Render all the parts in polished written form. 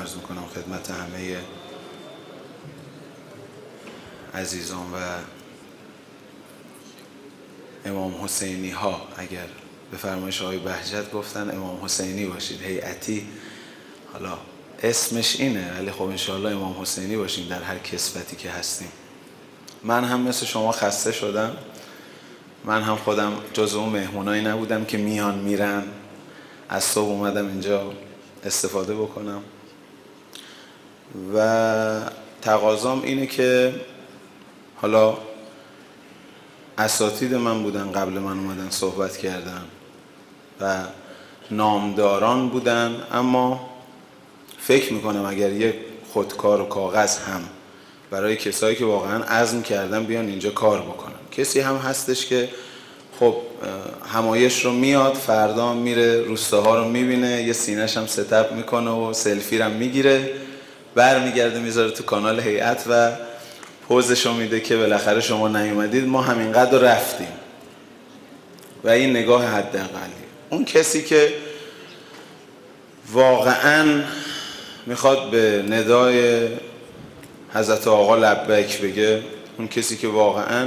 عرض میکنم خدمت همه عزیزان و امام حسینی ها. اگر به فرمایش آقای بهجت گفتن امام حسینی باشید هیئتی، حالا اسمش اینه ولی خب انشاءالله امام حسینی باشیم در هر کسوتی که هستیم. من هم مثل شما خسته شدم، من هم خودم جز اون مهمونایی نبودم که میان میرن، از صبح اومدم اینجا استفاده بکنم و تقاضام اینه که حالا اساتید من بودن قبل من اومدن صحبت کردن و نامداران بودن، اما فکر میکنم اگر یک خودکار و کاغذ هم برای کسایی که واقعا عزم کردن بیان اینجا کار بکنن. کسی هم هستش که خب همایش رو میاد، فردا میره روستاها رو میبینه، یه سینه‌ش هم ستاپ میکنه و سلفی رو میگیره، برمیگرده میذاره تو کانال هیئت و پوزشو میده که بالاخره شما نیومدید، ما همینقدر رفتیم و این نگاه حداقلی. اون کسی که واقعا میخواد به ندای حضرت آقا لبیک بگه، اون کسی که واقعا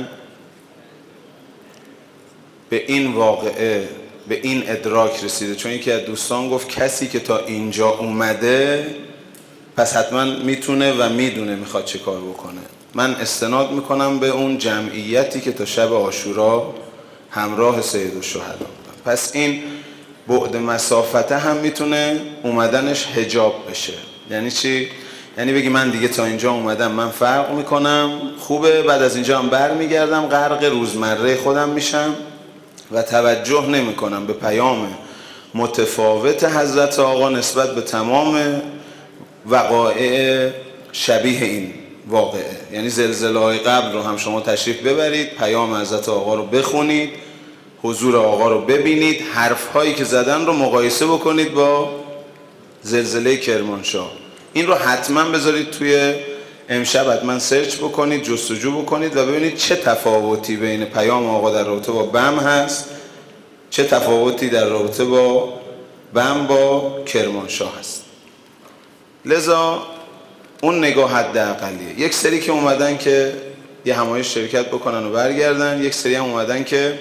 به این واقعه، به این ادراک رسیده، چون یکی از دوستان گفت کسی که تا اینجا اومده پس حتما میتونه و میدونه میخواد چه کار بکنه. من استناد میکنم به اون جمعیتی که تا شب عاشورا همراه سیدالشهدا بودن. پس این بعد مسافته هم میتونه اومدنش حجاب بشه. یعنی چی؟ یعنی بگی من دیگه تا اینجا اومدم، من فرق میکنم، خوبه، بعد از اینجا هم بر میگردم غرق روزمره خودم میشم و توجه نمی کنم به پیام متفاوت حضرت آقا نسبت به تمام وقایع شبیه این واقعه. یعنی زلزله‌های قبل رو هم شما تشریف ببرید، پیام حضرت آقا رو بخونید، حضور آقا رو ببینید، حرف‌هایی که زدن رو مقایسه بکنید با زلزله کرمانشاه. این رو حتما بذارید توی امشب، حتما سرچ بکنید، جستجو بکنید و ببینید چه تفاوتی بین پیام آقا در رابطه با بم هست، چه تفاوتی در رابطه با بم با کرمانشاه هست. لذا اون نگاه حداقلیه. یک سری که اومدن که یه همایش شرکت بکنن و برگردن، یک سری هم اومدن که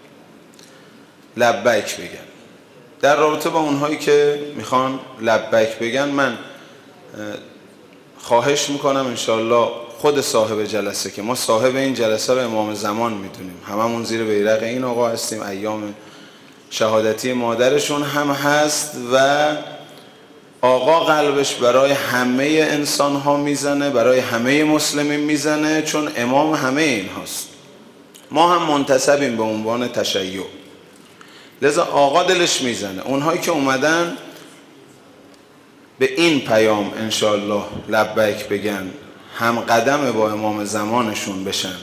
لبیک بگن. در رابطه با اونهایی که میخوان لبیک بگن، من خواهش میکنم انشالله خود صاحب جلسه، که ما صاحب این جلسه رو امام زمان میدونیم، هممون زیر بیرق این آقا هستیم، ایام شهادتی مادرشون هم هست و آقا قلبش برای همه انسان ها میزنه، برای همه مسلمین میزنه، چون امام همه این هاست. ما هم منتسبیم به عنوان تشیع، لذا آقا دلش میزنه. اونهایی که اومدن به این پیام انشالله لبیک بگن، هم قدم با امام زمانشون بشن.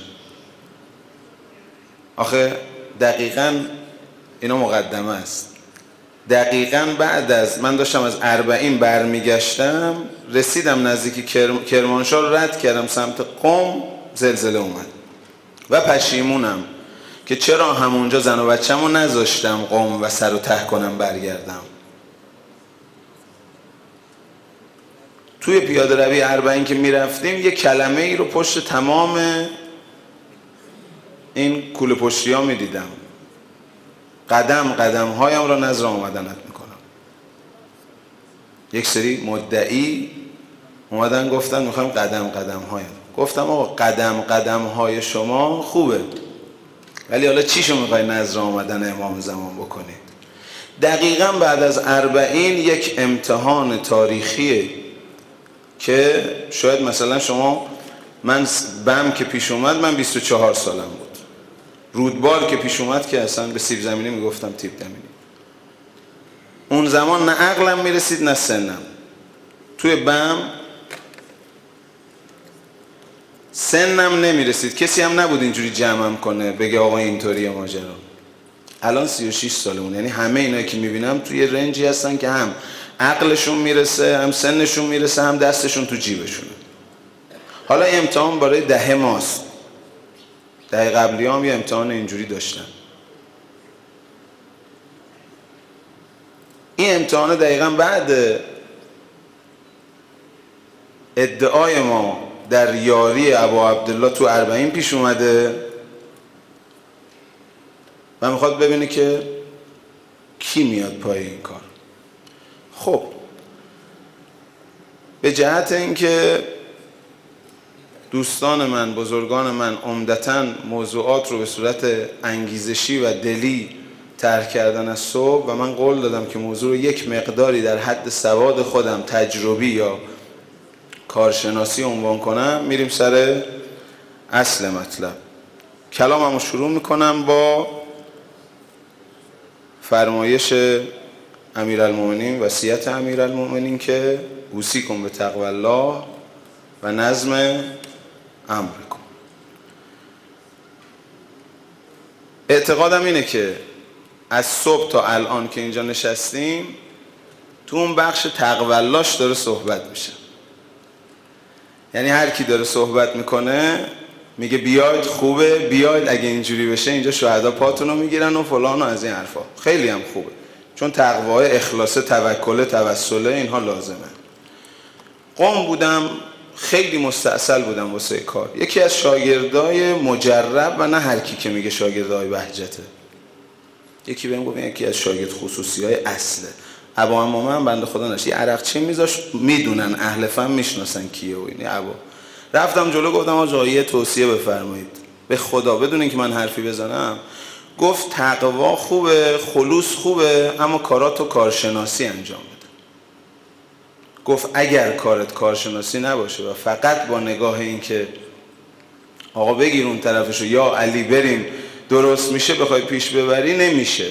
آخه دقیقاً اینا مقدمه است. دقیقاً بعد از من داشتم از 40 برمیگشتم، رسیدم نزدیک کرمانشاه، رد کردم سمت قم، زلزله اومد و پشیمونم که چرا همونجا زن و بچه‌مو نذاشتم قم و سر و ته کنم برگردم. توی پیاده روی 40 که میرفتیم یه کلمه ای رو پشت تمام این کوله پشتی ها میدیدم، قدم هایم را نظر آمدنت میکنم. یک سری مدعی اومدن گفتن میخوایم قدم هایم. گفتم آقا قدم های شما خوبه، ولی حالا چیشو میخوای نظر آمدن امام زمان بکنید؟ دقیقاً بعد از 40 یک امتحان تاریخیه که شاید مثلا شما، من بم که پیش اومد من 24 سالم بود، رودبار که پیش اومد که اصلا به سیب زمینی میگفتم تیپ زمینی. اون زمان نه عقلم میرسید نه سنم. توی بم سنم نمیرسید، کسی هم نبود اینجوری جمعم کنه بگه آقا اینطوریه ماجرا. الان 36 سالمون، یعنی همه اینا که میبینم توی رنجی هستن که هم عقلشون میرسه، هم سنشون میرسه، هم دستشون تو جیبشونه. حالا امتحان برای دهه ماست. دهه قبلی هم یه امتحان اینجوری داشتن. این امتحان دقیقاً بعد ادعای ما در یاری ابا عبدالله تو 40 پیش اومده و میخواد ببینه که کی میاد پای این کار. خب به جهت اینکه دوستان من، بزرگان من عمدتاً موضوعات رو به صورت انگیزشی و دلی طرح کردن از صبح و من قول دادم که موضوع رو یک مقداری در حد سواد خودم تجربی یا کارشناسی عنوان کنم، میریم سر اصل مطلب. کلاممو شروع میکنم با فرمایش امیرالمومنین، وصیت امیرالمومنین که اوصیکم بتقوی الله و نظم امرکم. اعتقادم اینه که از صبح تا الان که اینجا نشستیم تو اون بخش تقوی اللهش داره صحبت میشه. یعنی هر کی داره صحبت میکنه میگه بیاید خوبه، بیاید اگه اینجوری بشه اینجا شهدا پاتونو میگیرن و فلان و از این حرفا. خیلی هم خوبه، چون تقوای اخلاص، توکل، توسله اینها لازمه. قم بودم، خیلی مستعسل بودم واسه کار. یکی از شاگردای مجرب و نه هر کی که میگه شاگردای بهجته، یکی بهم گفت یکی از شاگرد خصوصی های اصله. ابا امام بنده خدا نشه یه عرقچی میذاش، میدونن اهل فهم میشناسن کیه و اینه. ابا رفتم جلو گفتم آقا یه توصیه بفرمایید به خدا بدون اینکه من حرفی بزنم. گفت تقوا خوبه، خلوص خوبه، اما کاراتو کارشناسی انجام بده. گفت اگر کارت کارشناسی نباشه و فقط با نگاه این که آقا بگیر اون طرفشو یا علی بریم درست میشه بخوای پیش ببری، نمیشه.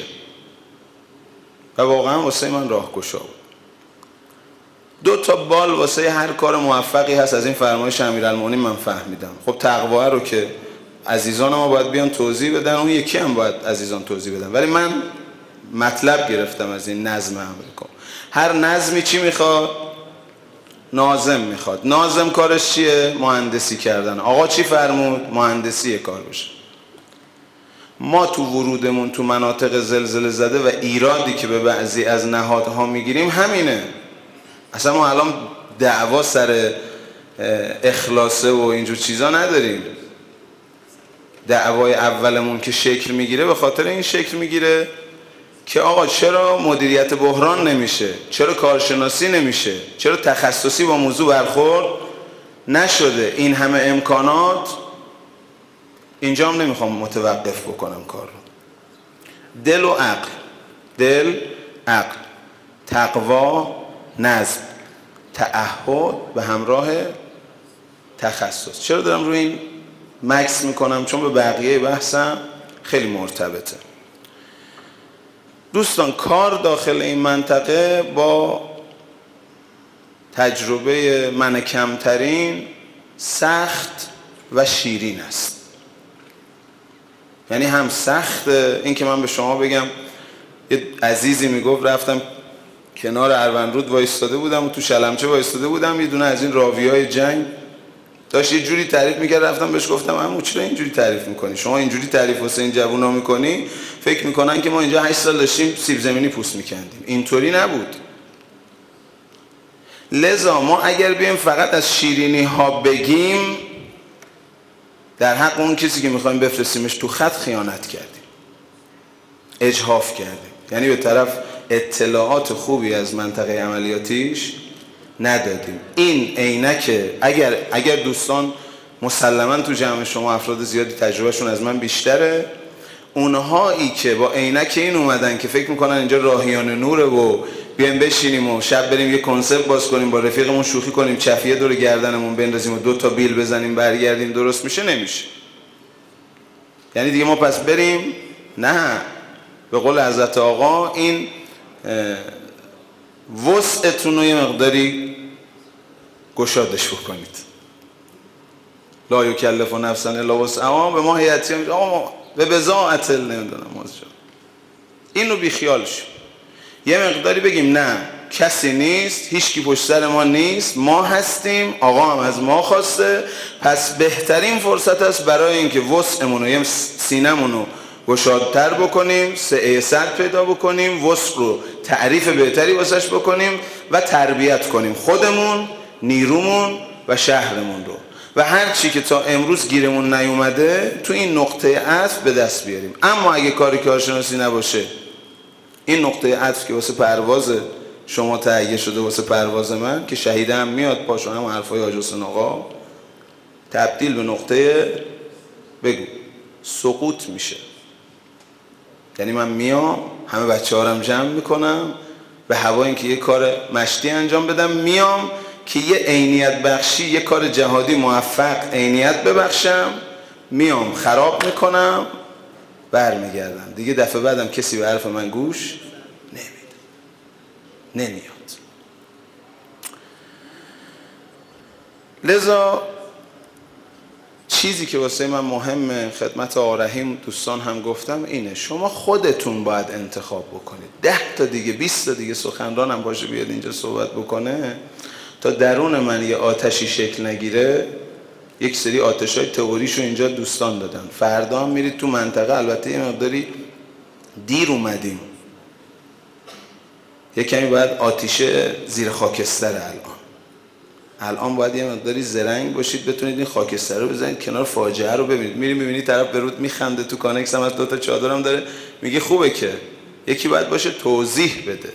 و واقعا واسه من راهگشا بود. 2 تا بال واسه هر کار موفقی هست از این فرمایش امیرالمومنین من فهمیدم. خب تقوا رو که عزیزان ما باید بیان توضیح بدن، اون یکی هم باید عزیزان توضیح بدن، ولی من مطلب گرفتم از این نظم امرکم. هر نظمی چی میخواد؟ ناظم میخواد. ناظم کارش چیه؟ مهندسی کردن. آقا چی فرمود؟ مهندسی کار بشه. ما تو ورودمون تو مناطق زلزله زده و ایرادی که به بعضی از نهادها میگیریم همینه. اصلا ما الان دعوا سر اخلاصه و اینجور چیزا نداریم. دعوای اولمون که شکل میگیره به خاطر این شکل میگیره که آقا چرا مدیریت بحران نمیشه؟ چرا کارشناسی نمیشه؟ چرا تخصصی با موضوع برخورد نشده؟ این همه امکانات. اینجا هم نمیخوام متوقف بکنم کار رو. دل و عقل، دل، عقل، تقوا، نظم، تعهد به همراه تخصص. چرا دارم روی این مکس میکنم؟ چون به بقیه بحثم خیلی مرتبطه. دوستان کار داخل این منطقه با تجربه من کمترین سخت و شیرین است. یعنی هم سخت این که من به شما بگم، یه عزیزی میگفت رفتم کنار اروندرود وایستاده بودم و تو شلمچه وایستاده بودم، یه دونه از این راویای جنگ داشت یه جوری تعریف میکرد، رفتم بهش گفتم عمو چرا اینجوری تعریف میکنی؟ شما اینجوری تعریف واسه این جوونا میکنی فکر میکنن که ما اینجا 8 سال داشتیم سیب زمینی پوست میکندیم. اینطوری نبود. لذا ما اگر بیم فقط از شیرینی ها بگیم، در حق اون کسی که میخوایم بفرستیمش تو خط خیانت کردیم، اجحاف کردیم. یعنی به طرف اطلاعات خوبی از منطقه عملیاتیش ندادیم. این عینک اگر دوستان مسلماً تو جمع شما افراد زیادی تجربهشون از من بیشتره، اونهایی که با عینک این اومدن که فکر میکنن اینجا راهیان نوره و بیایم بشینیم و شب بریم یه کنسرت باز کنیم با رفیقمون شوخی کنیم چفیه دور گردنمون بندازیم و 2 تا بیل بزنیم برگردیم درست میشه، نمیشه. یعنی دیگه ما پس بریم، نه، به قول حضرت آقا این وسعتون رو یه مقداری گشادش بکنید. لا یکلف نفسا الا وسعها. به ما هیئتی میگه آقا ما به بضاعت نمیدونم این رو بیخیال شو. یه مقداری بگیم نه کسی نیست، هیچ کی پشت سر ما نیست، ما هستیم، آقا هم از ما خواسته، پس بهترین فرصت است برای اینکه وسعمون رو یه سینمون رو گشادتر بکنیم، سعه صد پیدا بکنیم، وسع رو تعریف بهتری واسش بکنیم و تربیت کنیم خودمون، نیرومون و شهرمون رو و هر چی که تا امروز گیرمون نیومده تو این نقطه عطف به دست بیاریم. اما اگه کاری کارشناسی نباشه، این نقطه عطف که واسه پرواز شما تهیه شده، واسه پرواز من که شهیده هم میاد پاشو، هم حرفای حاج حسین آقا، تبدیل به نقطه بگو سقوط میشه. یعنی من میام همه بچه‌ها رو جمع میکنم به هوا اینکه یه کار مشتی انجام بدم، میام که یه عینیت بخشی، یه کار جهادی موفق عینیت ببخشم، میام خراب میکنم، برمیگردم دیگه. دفعه بعدم کسی به حرف من گوش نمیاد. لذا چیزی که واسه من مهمه، خدمت آقا رحیم دوستان هم گفتم، اینه شما خودتون باید انتخاب بکنید. 10 تا دیگه 20 تا دیگه سخنران هم باشه بیاد اینجا صحبت بکنه، تا درون من یه آتشی شکل نگیره. یک سری آتشای تئوریشو اینجا دوستان دادن، فردا هم میرید تو منطقه. البته یه مقداری دیر اومدیم، یه کمی باید آتیش زیر خاکستر الان باید یه مقداری زرنگ باشید، بتونید این خاکستر رو بزنید کنار، فاجعه رو ببینید. میبینید طرف به رود میخنده، تو کانکس هم از 2 تا چادرم داره، میگه خوبه. که یکی باید باشه توضیح بده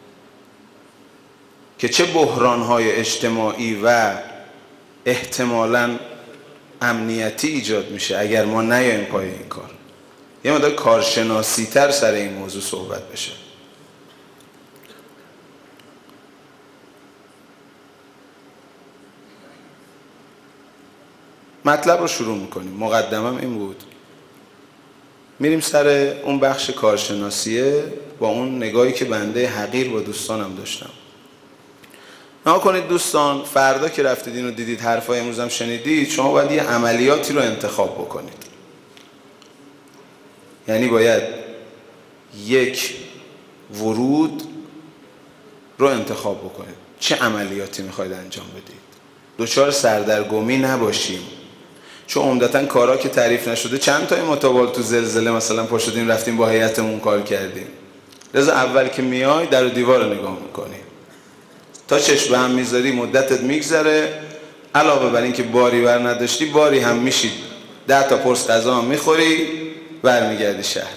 که چه بحران‌های اجتماعی و احتمالاً امنیتی ایجاد میشه اگر ما نیایم پای این کار. یه مقدار کارشناسی تر سر این موضوع صحبت بشه. مطلب رو شروع میکنیم. مقدمم این بود، میریم سر اون بخش کارشناسیه با اون نگاهی که بنده حقیر با دوستانم داشتم. نها کنید دوستان، فردا که رفتید اینو دیدید، حرفای امروز هم شنیدید، شما باید یه عملیاتی رو انتخاب بکنید. یعنی باید یک ورود رو انتخاب بکنید. چه عملیاتی میخواید انجام بدید؟ دچار سردرگمی نباشیم، چون عمدتاً کارا که تعریف نشده، چند تا متوال تو زلزله مثلا پا شدیم رفتیم با هیئتمون کار کردیم. لذا اول که میای در و دیوار رو نگاه میکنی، تا چشم به هم میذاری مدتت میگذره. علاوه بر این که باری بر نداشتی، باری هم میشید، 10 تا پرس غذا هم میخوری، برمیگردی شهرت.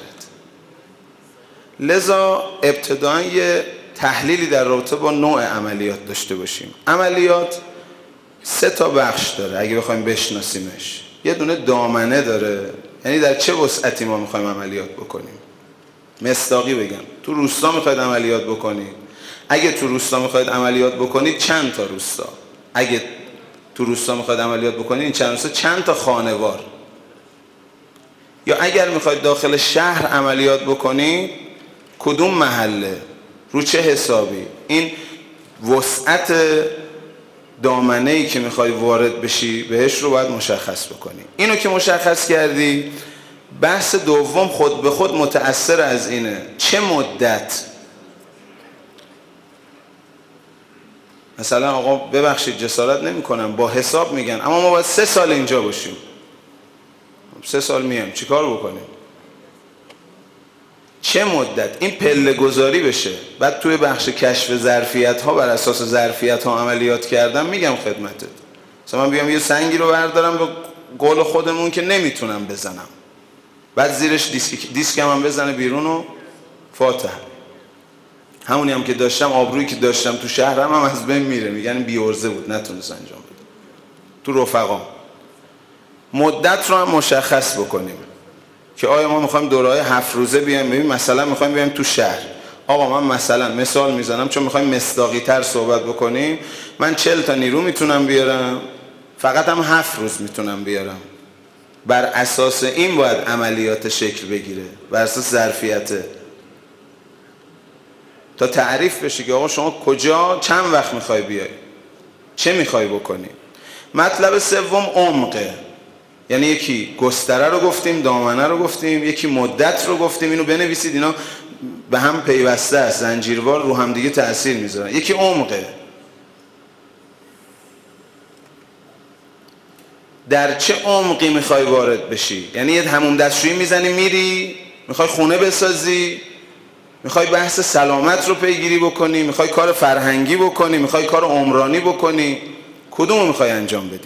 لذا ابتداً یه تحلیلی در رابطه با نوع عملیات داشته باشیم. عملیات 3 تا بخش داره اگه بخوایم بشناسیمش. یه دونه دامنه داره، یعنی در چه وسعتی ما میخوایم عملیات بکنیم. مصداقی بگم، تو روستا میخواید عملیات بکنید، اگه تو روستا میخواید عملیات بکنید چند تا روستا، اگه تو روستا میخواید عملیات بکنید این چند روستا چند تا خانوار، یا اگر میخواید داخل شهر عملیات بکنید کدوم محله، رو چه حسابی. این وسعت دامنه‌ای که میخوای وارد بشی بهش رو باید مشخص بکنی. اینو که مشخص کردی، بحث دوم خود به خود متأثر از اینه. چه مدت؟ مثلا آقا ببخشید جسارت نمی کنم، با حساب میگن، اما ما باید 3 سال اینجا باشیم. 3 سال میام چی کار بکنیم؟ چه مدت؟ این پله گذاری بشه. بعد توی بخش کشف ظرفیت ها، بر اساس ظرفیت ها عملیات کردم، میگم خدمتت. مثلا من بیام یه سنگی رو بردارم به قول خودمون که نمیتونم بزنم، بعد زیرش دیسکم هم بزنه بیرون و فاتح. همونی هم که داشتم، آبرویی که داشتم تو شهرم هم از بین میره، میگن بی عرضه بود نتونست انجام بده. تو رفقام مدت رو هم مشخص بکنیم که آیا ما میخوایم دوره‌های 7 روزه بیایم، ببین مثلا میخوایم بیایم تو شهر. آقا من مثلا مثال میزنم چون میخوایم مصداقی تر صحبت بکنیم، من 40 تا نیرو میتونم بیارم، فقط هم 7 روز میتونم بیارم. بر اساس این باید عملیات شکل بگیره، بر اساس ظرفیته، تا تعریف بشه که آقا شما کجا چند وقت میخوای بیای، چه میخوای بکنی. مطلب سوم عمقه. یعنی یکی گستره رو گفتیم، دامنه رو گفتیم، یکی مدت رو گفتیم. اینو بنویسید، اینا به هم پیوسته است، زنجیروار رو هم دیگه تأثیر میذارن. یکی عمقه. در چه عمقی میخوای وارد بشی؟ یعنی یه حموم دستشویی میزنی میری، میخوای خونه بسازی، میخوای بحث سلامت رو پیگیری بکنی، میخوای کار فرهنگی بکنی، میخوای کار عمرانی بکنی، کدومو میخوای انجام بدی؟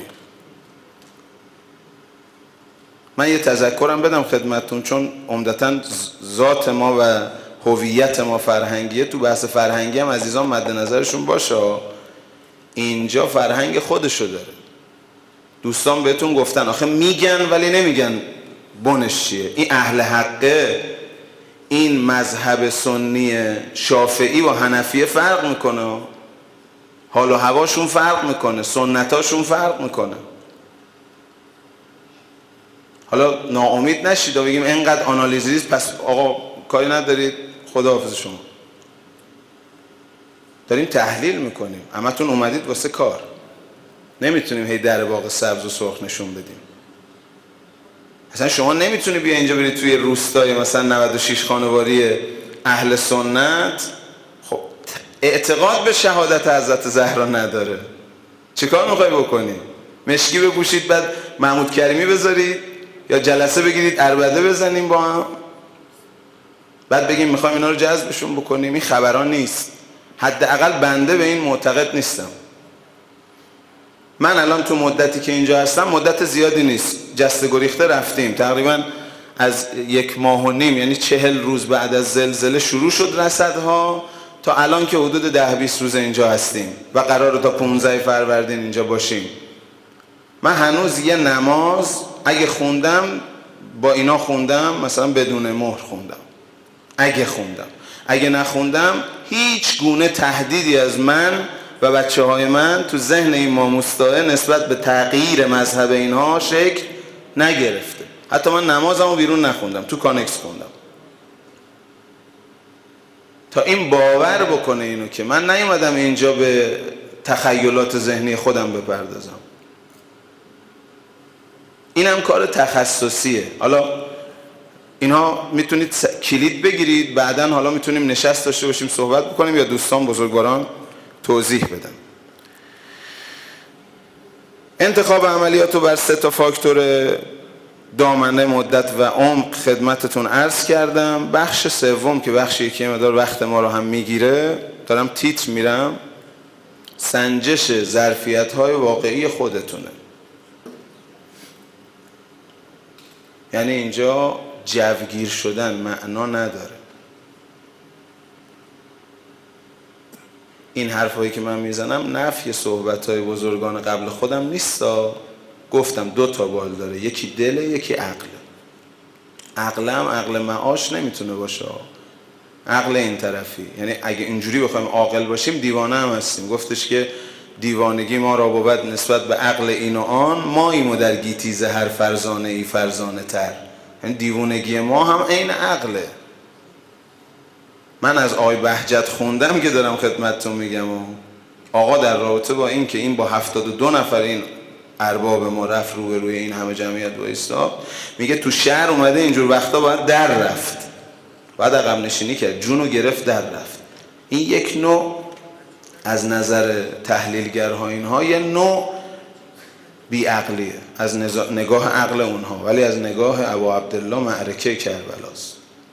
من یه تذکرم بدم خدمتتون، چون عمدتاً ذات ما و هویت ما فرهنگیه. تو بحث فرهنگی هم عزیزان مد نظرشون باشه، اینجا فرهنگ خودشو داره. دوستان بهتون گفتن آخه میگن ولی نمیگن بنش چیه. این اهل حقه، این مذهب سنی شافعی و حنفیه فرق میکنه، حال و هواشون فرق میکنه، سنتاشون فرق میکنه. حالا ناامید نشید و بگیم اینقدر آنالیز ریز پس آقا کاری ندارید، خداحافظ شما. داریم تحلیل میکنیم، همتون اومدید واسه کار، نمیتونیم هی در باغ سبز و سرخ نشون بدیم. اصلا شما نمیتونی بیا اینجا برید توی روستای مثلا 96 خانواری اهل سنت، خب اعتقاد به شهادت حضرت زهرا نداره، چه کار میخوای بکنی؟ مشکی بپوشید بعد محمود کریمی بذارید، یا جلسه بگیرید عربده بزنیم با هم، بعد بگیم میخوایم اینا رو جذبشون بکنیم؟ این خبران نیست. حداقل بنده به این معتقد نیستم. من الان تو مدتی که اینجا هستم، مدت زیادی نیست، جسته گریخته رفتیم، تقریبا از 1.5 ماه یعنی 40 روز بعد از زلزله شروع شد رصدها، تا الان که حدود 10-20 روز اینجا هستیم و قراره تا 15 فروردین اینجا باشیم. من هنوز یه نماز اگه خوندم با اینا خوندم، مثلا بدون مهر خوندم، اگه نخوندم هیچ گونه تهدیدی از من و بچه های من تو ذهن این ماموستاه نسبت به تغییر مذهب اینها شکل نگرفته. حتی من نمازمو بیرون نخوندم، تو کانکس خوندم، تا این باور بکنه اینو که من نیومدم اینجا به تخیلات ذهنی خودم بپردازم. اینم کار تخصصیه. حالا اینها میتونید کلید بگیرید، بعدن حالا میتونیم نشست داشته باشیم صحبت بکنیم یا دوستان بزرگواران توضیح بدن. انتخاب عملیات رو بر 3 فاکتور دامنه، مدت و عمق خدمتتون عرض کردم. بخش سوم که بخشی که مقدار وقت ما رو هم میگیره، دارم تیتر میرم، سنجش ظرفیت‌های واقعی خودتونه. یعنی اینجا جوگیر شدن معنا نداره. این حرفایی که من میزنم نفی صحبت‌های بزرگان قبل خودم نیستا. گفتم 2 تا بال داره، یکی دله یکی عقله. عقلم عقل معاش نمیتونه باشه، عقل این طرفی. یعنی اگه اینجوری بخوایم عاقل باشیم دیوانه هم هستیم. گفتش که دیوانگی ما را بود نسبت به عقل این و آن، ما ایمو در گیتیز هر فرزانه ای فرزانه تر. یعنی دیوانگی ما هم عین عقله. من از آقای بهجت خوندم که دارم خدمتتون میگم، و آقا در رابطه با این که این با 72 نفر این ارباب ما رفت روی این همه جمعیت وایستا، میگه تو شهر اومده اینجور وقتا باید در رفت، باید عقب نشینی کرد، جونو گرفت در رفت. این یک نوع از نظر تحلیلگرها اینها یه نوع بیعقلیه از نگاه عقل اونها، ولی از نگاه ابا عبدالله معرکه کربلاست.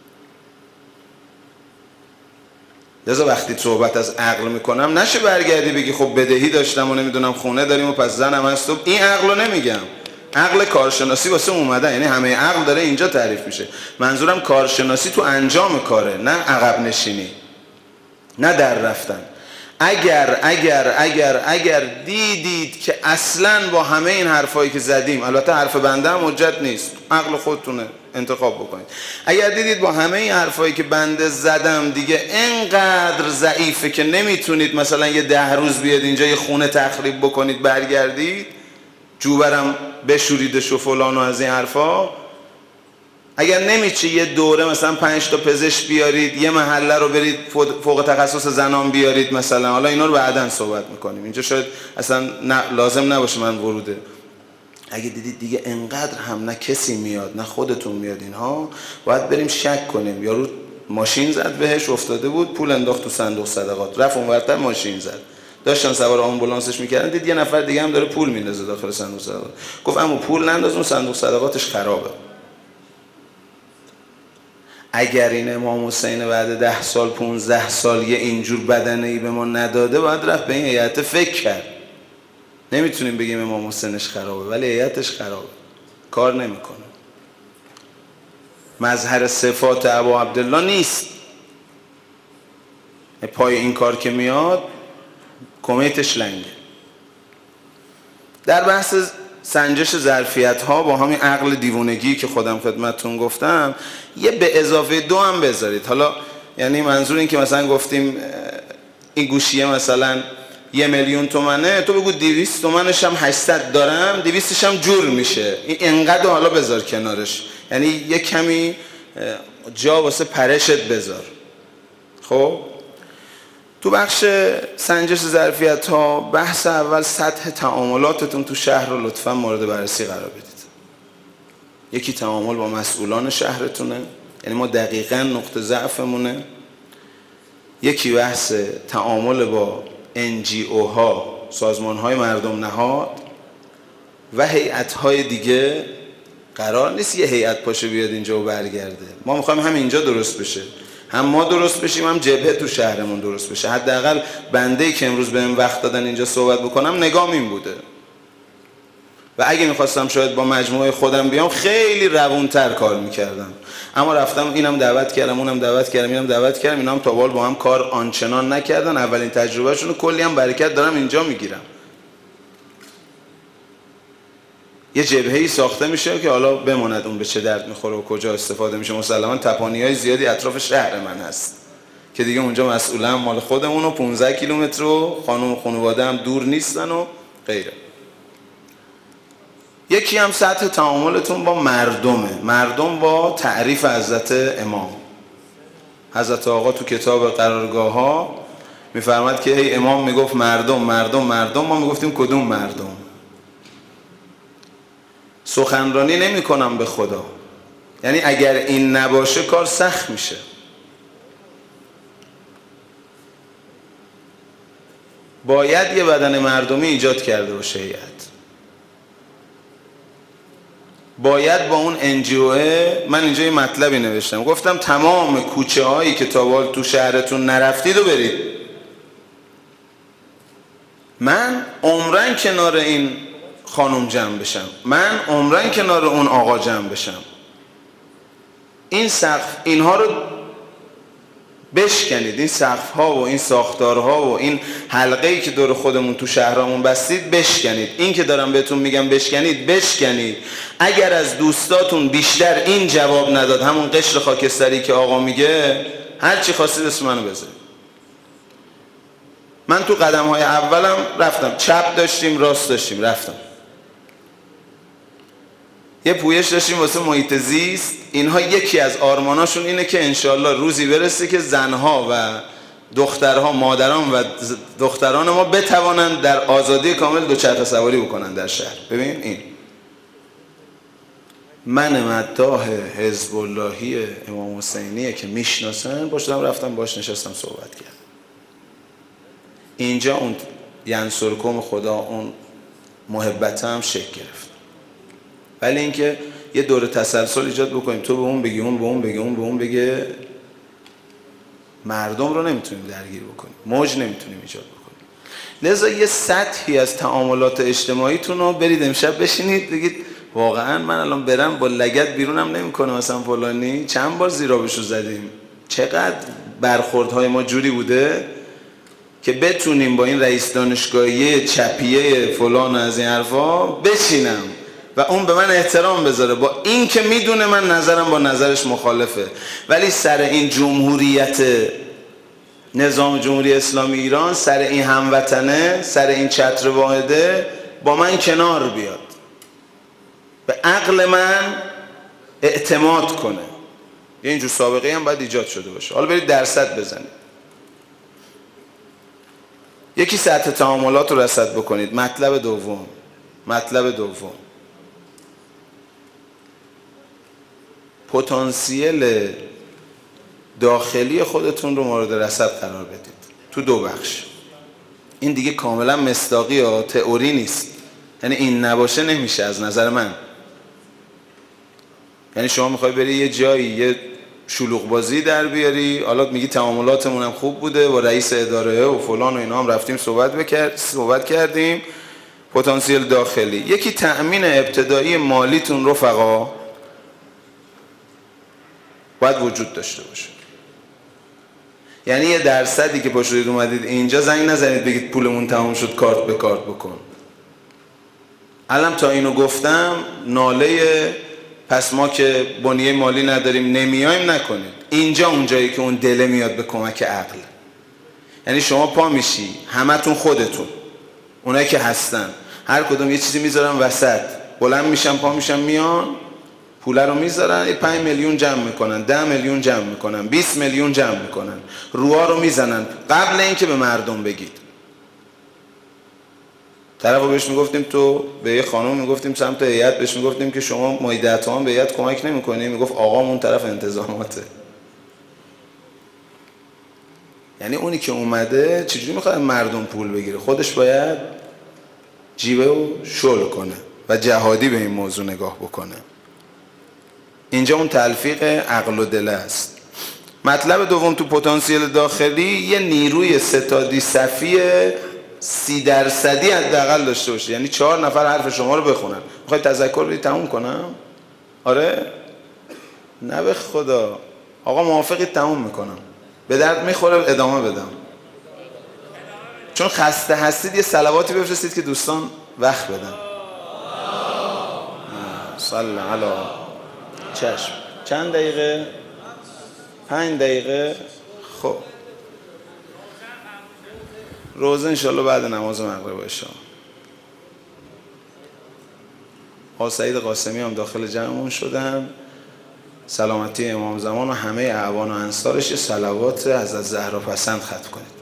لذا وقتی صحبت از عقل میکنم نشه برگردی بگی خب بدهی داشتم و نمیدونم خونه داریم و پس زنم هست. این عقلو نمیگم، عقل کارشناسی واسه اومده، یعنی همه عقل داره اینجا تعریف میشه. منظورم کارشناسی تو انجام کاره، نه عقب نشینی، نه در رفتن. اگر دیدید که اصلا با همه این حرفایی که زدیم، البته حرف بنده هم حجت نیست، عقل خودتونه انتخاب بکنید، اگر دیدید با همه این حرفایی که بنده زدم دیگه انقدر ضعیفه که نمیتونید مثلا یه 10 روز بیاد اینجا یه خونه تخریب بکنید برگردید جوبرم بشوریدش و فلان و از این حرفا، اگر نمیشه یه دوره مثلا 5 تا پزشک بیارید، یه محله رو برید فوق تخصص زنان بیارید مثلا، حالا اینا رو بعداً صحبت میکنیم، اینجا شاید اصلا لازم نباشه من وروده. اگه دیدید دیگه انقدر هم نه کسی میاد نه خودتون میاد اینها، باید بریم شک کنیم. یارو ماشین زد بهش افتاده بود، پول انداخت تو صندوق صدقات، رفت اونورتر ماشین زد، داشتن سوار آمبولانسش میکردن، دید یه نفر دیگه هم داره پول میندازه داخل صندوق صدقات، گفت اما پول ننداز، اون صندوق صدقاتش خرابه. اگر این امام حسین بعد 10 سال 15 سال یه اینجور بدنه‌ای به ما نداده، باید رفت به این هیئت فکر کرد. نمیتونیم بگیم امام حسینش خرابه، ولی هیئتش خرابه، کار نمیکنه. مظهر صفات ابا عبدالله نیست. پای این کار که میاد کمیتش لنگه. در بحث سنجش ظرفیت ها با همین عقل دیوونگی که خودم خدمتتون گفتم، یه به اضافه 2 هم بذارید. حالا یعنی منظور این که مثلا گفتیم این گوشیه مثلا 1,000,000 تومنه، تو بگو 200 تومنش هم 800 دارم، 200ش هم جور میشه، این انقدر حالا بذار کنارش، یعنی یه کمی جا واسه پرشت بذار. خب تو بخش سنجش ظرفیت ها، بحث اول سطح تعاملاتتون تو شهر رو لطفا مورد بررسی قرار بدید. یکی تعامل با مسئولان شهرتونه، یعنی ما دقیقاً نقطه ضعفمونه. یکی بحث تعامل با NGO ها، سازمان های مردم نهاد و هیئت های دیگه. قرار نیست یه هیئت پاشه بیاد اینجا و برگرده. ما میخوایم هم اینجا درست بشه، هم ما درست بشیم، هم جبهه تو شهرمون درست بشه. حداقل بنده‌ای که امروز بهم وقت دادن اینجا صحبت بکنم نگام این بوده. و اگه میخواستم شاید با مجموعه خودم بیام خیلی روونتر کار میکردم، اما رفتم اینم دعوت کردم، اونم دعوت کردم، اینم دعوت کردم، اینا هم تا بال با هم کار آنچنان نکردن. اولین تجربهشون رو کلی هم برکت دارم اینجا میگیرم. یه جبهه‌ای ساخته میشه که حالا بماند اون به چه درد میخوره و کجا استفاده میشه. مسلماً تپانی‌های زیادی اطراف شهر من هست که دیگه اونجا مسئولم مال خودمون و 15 کیلومتر و خانم و خانواده هم دور نیستن و غیره. یکی هم سطح تعاملتون با مردمه. مردم با تعریف حضرت امام. حضرت آقا تو کتاب قرارگاه ها میفرماد که ای امام میگفت مردم مردم مردم، ما میگفتیم کدوم مردم؟ سخنرانی نمی کنم به خدا. یعنی اگر این نباشه کار سخت میشه. باید یه بدن مردمی ایجاد کرده باشه هیئت. باید با اون NGO. من اینجا یه مطلبی نوشتم، گفتم تمام کوچه هایی که تا حالا تو شهرتون نرفتید و برید. من عمرن کنار این خانم جمع بشم، من عمرن کنار اون آقا جمع بشم. این سقف، اینها رو بشکنید، این سقف ها و این ساختارها و این حلقه‌ای که دور خودمون تو شهرامون بستید بشکنید. این که دارم بهتون میگم بشکنید، بشکنید. اگر از دوستاتون بیشتر این جواب نداد، همون قشر خاکستری که آقا میگه، هر چی خواستید اسم منو بذارید. من تو قدم های اولم رفتم، چپ داشتیم راست داشتیم، رفتم. یه پویش داشتیم واسه محیط زیست. اینها یکی از آرماناشون اینه که انشالله روزی برسه که زنها و دخترها، مادران و دختران ما بتوانند در آزادی کامل دوچرخه سواری بکنن در شهر. ببین این من مداح حزب اللهی امام حسینیه که میشناسن، باشدم رفتم باش نشستم صحبت کردم. اینجا اون ینصرکم خدا، اون محبت هم شکل گرفت. ولی اینکه یه دور تسلسل ایجاد بکنیم، تو به اون بگی، اون به اون بگی، اون به اون بگه، مردم رو نمیتونیم درگیر بکنیم، موج نمیتونیم ایجاد بکنیم. لذا یه سطحی از تعاملات اجتماعیتون رو برید امشب بشینید بگید واقعا من الان برم با لگد بیرونم نمیکنه مثلا فلانی، چند بار زیرابشو زدیم، چقدر برخوردهای ما جوری بوده که بتونیم با این رئیس دانشگاهی چپیه فلان از این حرفا بشینم و اون به من احترام بذاره، با این که میدونه من نظرم با نظرش مخالفه، ولی سر این جمهوریت، نظام جمهوری اسلامی ایران، سر این هموطنه، سر این چتر واحده با من کنار بیاد، به عقل من اعتماد کنه. یه اینجور سابقه هم باید ایجاد شده باشه. حالا برید درصد بزنید. یکی سطح تعاملات رو رصد بکنید. مطلب دوم پتانسیل داخلی خودتون رو مورد رصد قرار بدید تو 2 بخش. این دیگه کاملا مصداقی ها، تئوری نیست. یعنی این نباشه نمیشه از نظر من. یعنی شما میخوای بری یه جایی یه شلوغ بازی در بیاری، حالا میگی تعاملاتمون هم خوب بوده با رئیس اداره و فلان و اینا هم رفتیم صحبت کردیم، پتانسیل داخلی. یکی تأمین ابتدایی مالیتون رفقا باید وجود داشته باشه. یعنی یه درصدی که پاشدید اومدید اینجا زنگ نزنید بگید پولمون تمام شد کارت به کارت بکن. الان تا اینو گفتم ناله پس ما که بنیه مالی نداریم نمیایم نکنید. اینجا اونجایی که اون دله میاد به کمک عقل. یعنی شما پا میشی همتون خودتون اونایی که هستن هر کدوم یه چیزی میذارن وسط، بلند میشن پا میشن میان پوله رو میذارن، 5 میلیون جمع میکنن، 10 میلیون جمع میکنن، 20 میلیون جمع میکنن، روها رو میزنن قبل اینکه به مردم بگید. طرفو بهش میگفتیم تو به یه خانم میگفتیم سمت هیئت بهش میگفتیم که شما ماهی 10 تومن به هیئت کمک نمیکنی، میگفت آقامون طرف انتظاماته. یعنی اونی که اومده چجوری میخواد مردم پول بگیره؟ خودش باید جیبه رو شل کنه و جهادی به این موضوع نگاه بکنه. اینجا اون تلفیق عقل و دل است. مطلب دوم تو پتانسیل داخلی یه نیروی ستادی صفی 30% حداقل داشته باشه. یعنی 4 نفر حرف شما رو بخونن. میخوای تذکر بدی تموم کنم؟ آره؟ نه به خدا آقا موافقی تموم میکنم. به درد میخوره ادامه بدم. چون خسته هستید یه صلواتی بفرستید که دوستان وقت بدن. صلی علی. چشم. چند دقیقه؟ 5 دقیقه. خب روزه انشالله بعد نماز مغرب باشه. آقا سعید قاسمی هم داخل جمعمون شدن. سلامتی امام زمان و همه اعوان و انصارش یه صلوات حضرت زهرا پسند ختم کنید.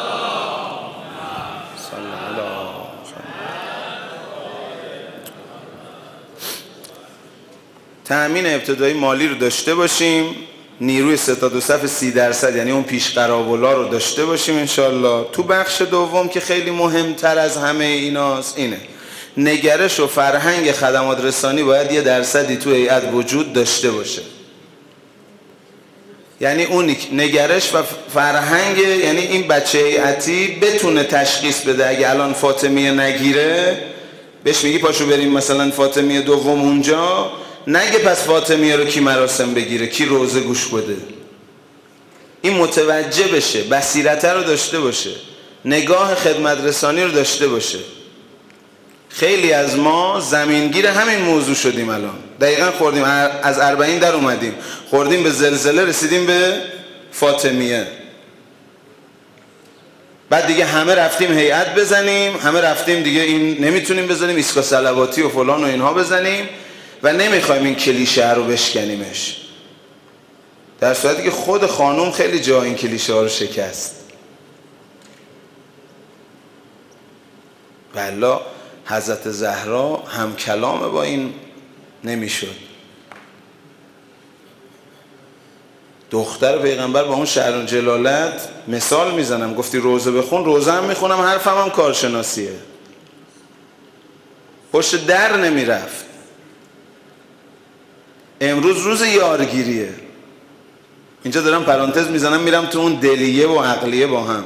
تأمین ابتدایی مالی رو داشته باشیم، نیروی ستاد و صف 30% یعنی اون پیش قراولا رو داشته باشیم انشالله. تو بخش دوم که خیلی مهمتر از همه ایناست اینه نگرش و فرهنگ خدمات رسانی باید یه درصدی تو هیئت وجود داشته باشه. یعنی اون نگرش و فرهنگ، یعنی این بچه هیئتی بتونه تشخیص بده اگه الان فاطمیه نگیره بهش میگی پاشو بریم مثلا فاطمیه دوم اونجا، نگه پس فاطمیه رو کی مراسم بگیره کی روزه گوش بده. این متوجه بشه، بصیرت رو داشته باشه، نگاه خدمت رسانی رو داشته باشه. خیلی از ما زمینگیر همین موضوع شدیم. الان دقیقا خوردیم از 40 در اومدیم، خوردیم به زلزله رسیدیم به فاطمیه. بعد دیگه همه رفتیم هیئت بزنیم، همه رفتیم دیگه این نمیتونیم بزنیم ایسکا صلواتی و فلان و اینها بزنیم و نمیخوایم این کلیشه رو بشکنیمش، در صورتی که خود خانوم خیلی جا این کلیشه ها رو شکست. والله حضرت زهرا هم کلام با این نمیشد. دختر پیغمبر با اون شعر جلالت مثال میزنم، گفتی روزه بخون، روزه هم میخونم، حرفم هم کارشناسیه. پشت در نمیرفت. امروز روز یارگیریه. اینجا دارم پرانتز میزنم میرم تو اون دلیه و عقلیه با هم.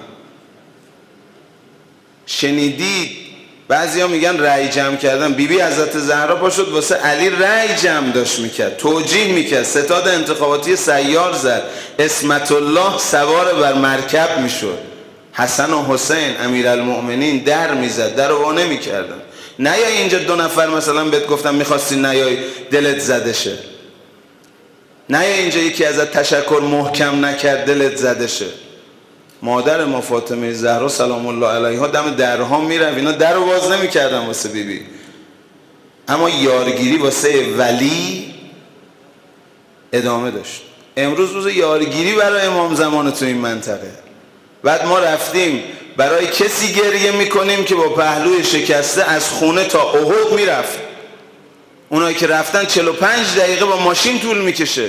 شنیدید بعضی ها میگن رأی جمع کردن. بیبی حضرت زهرا پا شد واسه علی رأی جمع داشت میکرد، توجیه میکرد، ستاد انتخاباتی سیار زد، اسمت الله سوار بر مرکب میشد، حسن و حسین امیرالمؤمنین در میزد، در رو وا نمیکردن. نیای اینجا 2 نفر مثلا بهت گفتم میخواستی نیای دلت زده شه، نیای اینجا یکی ازت تشکر محکم نکرد دلت زده شه. مادر ما فاطمه زهرا سلام الله علیها دم درها میرفت، اینا در رو باز نمیکردن واسه بیبی. اما یارگیری واسه ولی ادامه داشت. امروز روز یارگیری برای امام زمان تو این منطقه. بعد ما رفتیم برای کسی گریه میکنیم که با پهلوی شکسته از خونه تا احد میرفت. اونایی که رفتن 45 دقیقه با ماشین طول میکشه.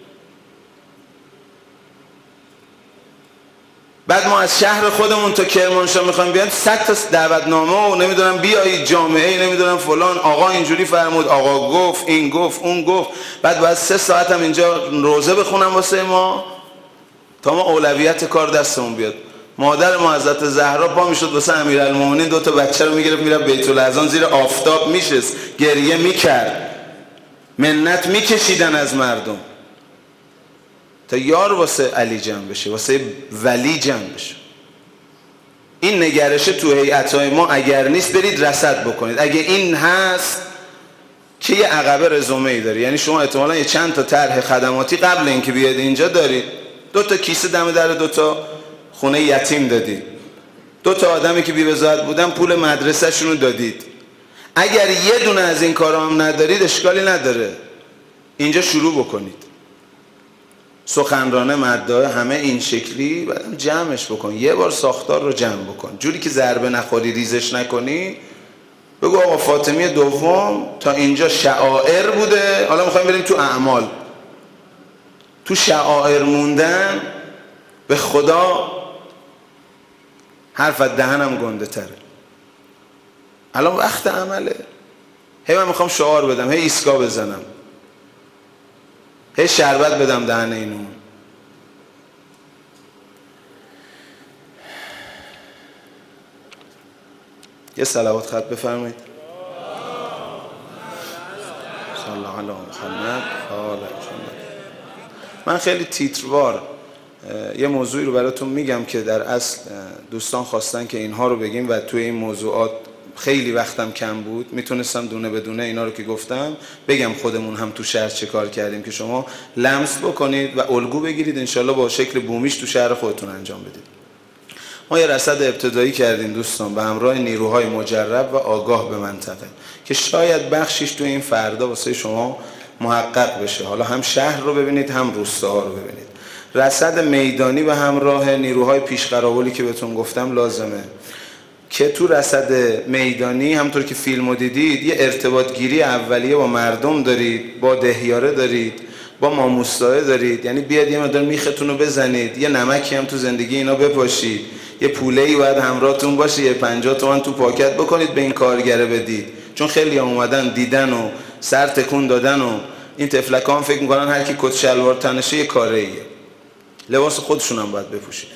بعد ما از شهر خودمون تا کرمانشاه میخوایم بیان 100 تا دعوتنامه و نمیدونم بیایید جامعه نمیدونم فلان، آقا اینجوری فرمود، آقا گفت، این گفت، اون گفت. بعد باید 3 ساعت هم اینجا روزه بخونم واسه ما تا ما اولویت کار دستمون بیاد. مادر ما حضرت زهرا پا میشد واسه امیرالمومنین 2 تا بچه رو میگرفت میرفت بیت الاذان زیر آفتاب میشست گریه میکرد، منت میکشیدن از مردم تا یار واسه علی جمع بشه، واسه ولی جمع بشه. این نگرشه تو هیئت‌های ما اگر نیست برید رصد بکنید. اگه این هست که یه عقبه رزومه‌ای داره، یعنی شما احتمالاً یه چند تا طرح خدماتی قبل اینکه بیاد اینجا دارید، 2 تا کیسه دم در 2 تا خونه یتیم دادید، 2 تا آدمی که بی‌وزارت بودن پول مدرسه‌شون رو دادید. اگر یه دونه از این کارا هم ندارید اشکالی نداره، اینجا شروع بکنید. سخنرانه مدعا همه این شکلی بعدم جمعش بکن، یه بار ساختار رو جمع بکن جوری که ضربه نخوری ریزش نکنی. بگو آقا فاطمی دوم تا اینجا شعائر بوده، حالا میخوایم بریم تو اعمال. تو شعائر موندن به خدا حرف از دهنم گنده تره. الان وقت عمله. هی من میخوام شعار بدم، هی ایسکا بزنم، هی شربت بدم دهن اینو. یه صلوات خط بفرمایید. صلی الله علی محمد آل محمد. من خیلی تیتروار یه موضوعی رو براتون میگم که در اصل دوستان خواستن که اینها رو بگیم و توی این موضوعات خیلی وقتم کم بود، میتونستم دونه بدونه اینا رو که گفتم بگم خودمون هم تو شهر چه کار کردیم که شما لمس بکنید و الگو بگیرید، انشالله با شکل بومیش تو شهر خودتون انجام بدید. ما یه رصد ابتدایی کردیم دوستان به همراه نیروهای مجرب و آگاه به منطقه که شاید بخشیش تو این فردا واسه شما محقق بشه. حالا هم شهر رو ببینید هم روستاها رو ببینید. رصد میدانی به همراه نیروهای پیشقراولی که بهتون گفتم لازمه که تو رصد میدانی همونطور که فیلمو دیدید یه ارتباط گیری اولیه با مردم دارید، با دهیاره دارید، با ماموستای دارید. یعنی بیاد یه مقدار میختون رو بزنید، یه نمکی هم تو زندگی اینا بپاشید، یه پوله‌ای باید همراهتون باشه، یه 50 تومن تو پاکت بکنید به این کارگره بدید. چون خیلی اومدن دیدن و سر تکون دادن و این تفلکان فکر میکنن هر کی کت شلوار تنشه یه کاریه، لباس خودشون هم باید بپوشید.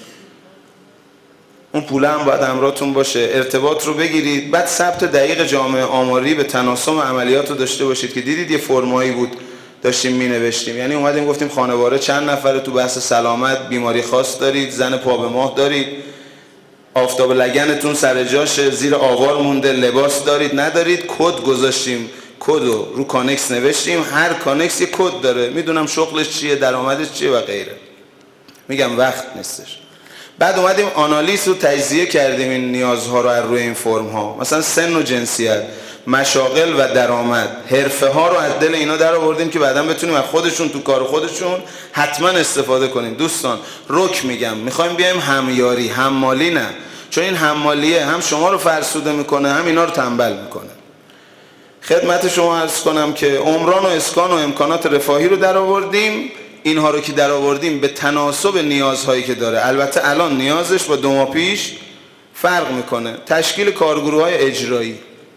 اون پوله هم باید همراهتون باشه. ارتباط رو بگیرید، بعد ثبت دقیق جامعه آماری به تناسب عملیات رو داشته باشید که دیدید یه فرمایی بود داشتیم می نوشتیم، یعنی اومدیم گفتیم خانواده چند نفره تو بحث سلامت بیماری خاص دارید، زن پا به ماه دارید، آفتاب لگنتون سر جاشه، زیر آوار مونده، لباس دارید ندارید. کد گذاشتیم، کد رو کانکس نوشتیم، هر کانکس یه کد داره، میدونم شغلش چیه، درآمدش چیه و غیره. میگم وقت نیستش. بعد اومدیم آنالیز رو تجزیه کردیم این نیازها رو از روی این فرم ها، مثلا سن و جنسیت، مشاغل و درآمد، حرفه ها رو از دل اینا در آوردیم که بعداً بتونیم از خودشون تو کار خودشون حتما استفاده کنیم. دوستان رک میگم، میخوایم بیایم همیاری، حمالی نه، چون این حمالیه هم شما رو فرسوده میکنه هم اینا رو تنبل میکنه. خدمت شما عرض کنم که عمران و اسکان و امکانات رفاهی رو در آوردیم. اینها رو که در آوردیم به تناسب نیازهایی که داره، البته الان نیازش با 2 ماه پیش فرق میکنه. تشکیل کارگروه‌های اجرایی،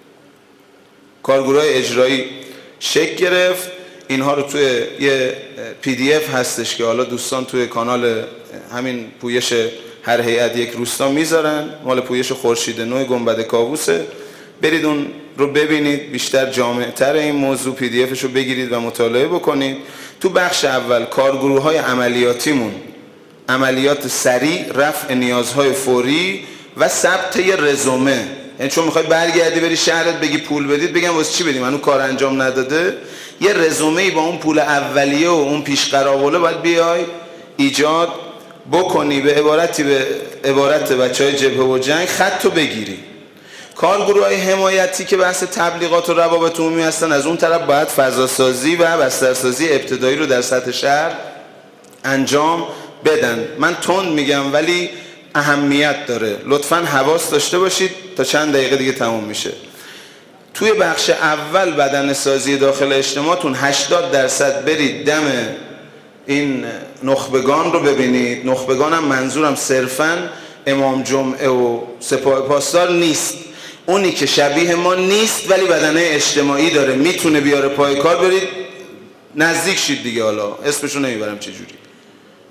کارگروه‌های اجرایی شکل گرفت. اینها رو توی یه PDF هستش که حالا دوستان توی کانال همین پویش هر هیئت یک روستا میذارن، مال پویش خورشید نو گنبد کاووسه، برید اون رو ببینید، بیشتر جامع‌تر این موضوع PDF شو بگیرید و مطالعه بکنید. تو بخش اول کارگروه‌های عملیاتیمون، عملیات سریع، رفع نیازهای فوری و ثبت یه رزومه. یعنی چون میخوای برگردی بری شهرت بگی پول بدید، بگم واسه چی بدیم، منو کار انجام نداده، یه رزومه‌ای با اون پول اولیه و اون پیشقراوله باید بیای ایجاد بکنی، به عبارت بچهای جبهه و جنگ خطو بگیری. کارگروه‌های حمایتی که بحث تبلیغات و روابط عمومی هستن، از اون طرف باید فضاسازی و بسترسازی ابتدایی رو در سطح شهر انجام بدن. من تند میگم ولی اهمیت داره، لطفاً حواس داشته باشید تا چند دقیقه دیگه تموم میشه. توی بخش اول بدنه‌سازی داخل اجتماعتون 80% برید دم این نخبگان رو ببینید. نخبگانم منظورم صرفاً امام جمعه و سپاه پاسدار نیست، اونی که شبیه ما نیست ولی بدنه اجتماعی داره، میتونه بیاره پای کار، برید نزدیک شید دیگه، حالا اسمشو نمیبرم چه جوری.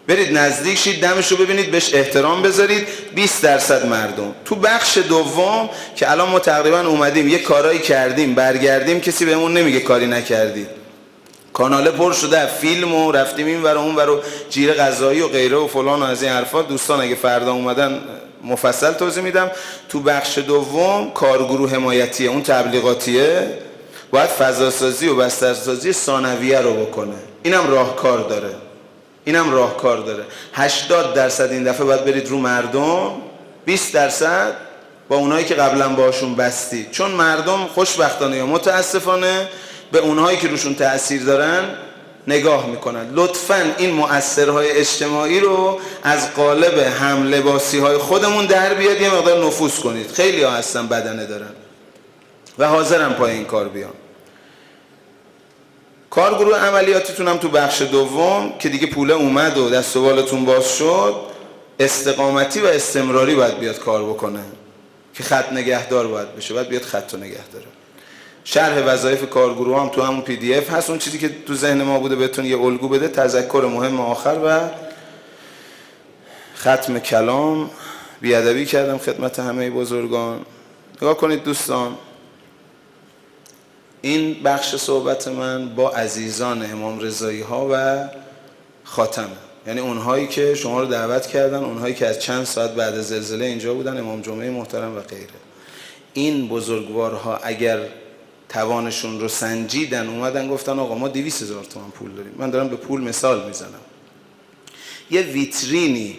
برید نزدیک شید، دمش رو ببینید، بهش احترام بذارید. 20% مردم. تو بخش دوم که الان ما تقریبا اومدیم یه کارایی کردیم برگردیم، کسی بهمون نمیگه کاری نکردید. کاناله پر شده از فیلم و رفتیم این ور و اون ور و جیره غذایی و غیره و فلان و از این حرفا. دوستان اگه فردا اومدن مفصل توضیح میدم. تو بخش دوم کارگروه حمایتیه، اون تبلیغاتیه، باید فضاسازی و بسترسازی ثانویه رو بکنه. اینم راهکار داره. 80% این دفعه باید برید رو مردم، 20% با اونایی که قبلا باشون بستید. چون مردم خوشبختانه یا متاسفانه به اونهایی که روشون تأثیر دارن نگاه میکنن. لطفاً این مؤثرهای اجتماعی رو از قالب هم لباسی های خودمون در بیاد، یه مقدار نفوذ کنید. خیلی ها هستن بدنه دارن و حاضرن پای این کار بیان. کارگروه عملیاتیتون هم تو بخش دوم که دیگه پوله اومد و دست و بالتون باز شد، استقامتی و استمراری باید بیاد کار بکنه که خط نگهدار باید بشه، باید بیاد خط نگه داره. شرح وظایف کارگروه هم تو همون PDF هست. اون چیزی که تو ذهن ما بوده بهتون یه الگو بده. تذکر مهم آخر و ختم کلام. بیادبی کردم خدمت همه بزرگان. نگاه کنید دوستان، این بخش صحبت من با عزیزان امام رضایی ها و خاتمه، یعنی اونهایی که شما رو دعوت کردن، اونهایی که از چند ساعت بعد زلزله اینجا بودن، امام جمعه محترم و غیره. این بزرگوارها اگر توانشون رو سنجیدن، اومدن گفتن آقا ما 200,000 تومان پول داریم. من دارم به پول مثال میزنم. یه ویترینی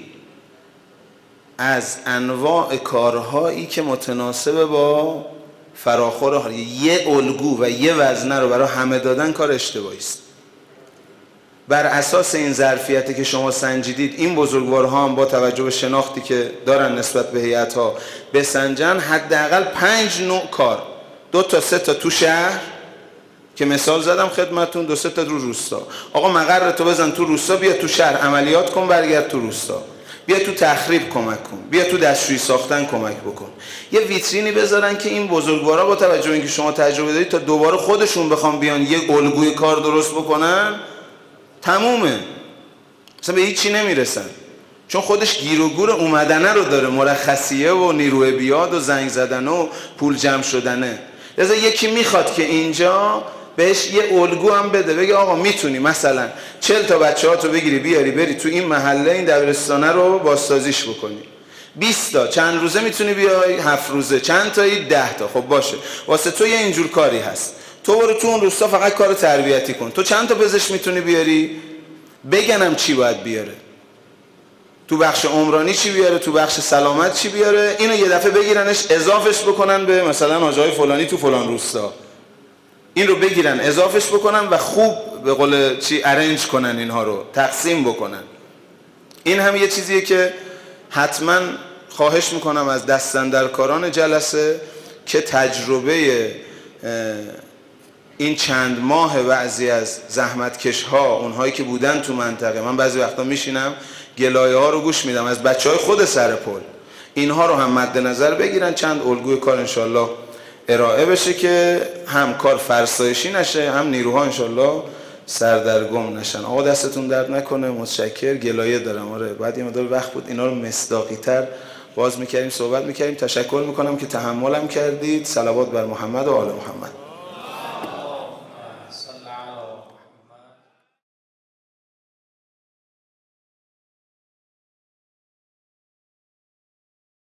از انواع کارهایی که متناسب با فراخور حال، یه الگو و یه وزنه رو برای همه دادن کار اشتباهی است. بر اساس این ظرفیتی که شما سنجیدید، این بزرگوارها هم با توجه به شناختی که دارن نسبت به هیئت‌ها بسنجن، حداقل 5 نوع کار، 2 تا 3 تا تو شهر که مثال زدم خدمتون، 2 3 تا رو روستا. آقا مقرتو بزن تو روستا، بیا تو شهر عملیات کن، برگرد تو روستا. بیا تو تخریب کمک کن، بیا تو دستشویی ساختن کمک بکن. یه ویترینی بذارن که این بزرگوارا با توجه به اینکه شما تجربه دارید تا دوباره خودشون بخوام بیان یه الگوی کار درست بکنن، تمومه، مثلا به هیچی نمیرسن. چون خودش گیر و گور اومدنه رو داره، مرخصیه و نیروی بیاد و زنگ زدن و پول جمع شدنه. لذا یکی میخواد که اینجا بهش یه الگو هم بده، بگه آقا میتونی مثلا 40 تا بچه‌هاتو بگیری بیاری بری تو این محله این دبیرستانه رو بازسازیش بکنی. 20 تا چند روزه میتونی بیای، 7 روزه چند تایی، 10 تا. خب باشه، واسه تو یه اینجور کاری هست. تو برو تو اون روستا فقط کار تربیتی کن. تو چند تا پزشک میتونی بیاری؟ بگنم چی باید بیاره. تو بخش عمرانی چی بیاره، تو بخش سلامت چی بیاره. اینو یه دفعه بگیرنش اضافش بکنن به مثلا آجای فلانی تو فلان روستا. این رو بگیرن اضافش بکنن و خوب به قول چی ارنج کنن، اینها رو تقسیم بکنن. این هم یه چیزیه که حتما خواهش میکنم از دستاندرکاران جلسه که تجربه این چند ماه بعضی از زحمتکش ها، اونهایی که بودن تو منطقه، من بعضی وقتا میشینم گلایه ها رو گوش میدم از بچه های خود سرپل، اینها رو هم مد نظر بگیرن. چند الگوی کار انشالله ارائه بشه که هم کار فرسایشی نشه، هم نیروها انشالله سردرگم نشن. آقا دستتون درد نکنه، متشکر. گلایه دارم، آره بعد یه مدار وقت بود اینا رو مصداقی تر باز میکردیم، صحبت میکردیم. تشکر میکنم که تحملم کردید. صلوات بر محمد و آل محمد.